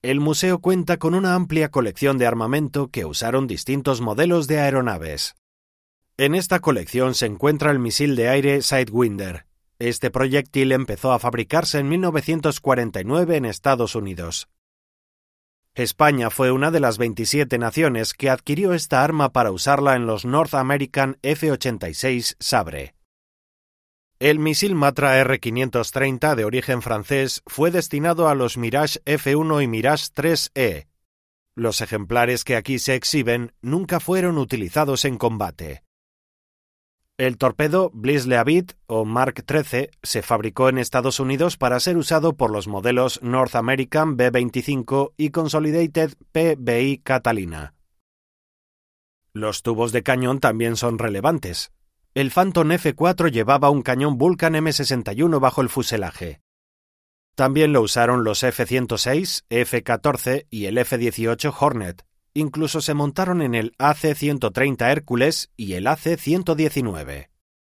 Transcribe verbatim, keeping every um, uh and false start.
El museo cuenta con una amplia colección de armamento que usaron distintos modelos de aeronaves. En esta colección se encuentra el misil de aire Sidewinder. Este proyectil empezó a fabricarse en mil novecientos cuarenta y nueve en Estados Unidos. España fue una de las veintisiete naciones que adquirió esta arma para usarla en los North American F ochenta y seis Sabre. El misil Matra R quinientos treinta, de origen francés, fue destinado a los Mirage F uno y Mirage tres E. Los ejemplares que aquí se exhiben nunca fueron utilizados en combate. El torpedo Bliss Leavitt o Mark trece se fabricó en Estados Unidos para ser usado por los modelos North American B veinticinco y Consolidated P B I Catalina. Los tubos de cañón también son relevantes. El Phantom F cuatro llevaba un cañón Vulcan M sesenta y uno bajo el fuselaje. También lo usaron los F ciento seis, F catorce y el F dieciocho Hornet. Incluso se montaron en el A C ciento treinta Hércules y el A C ciento diecinueve.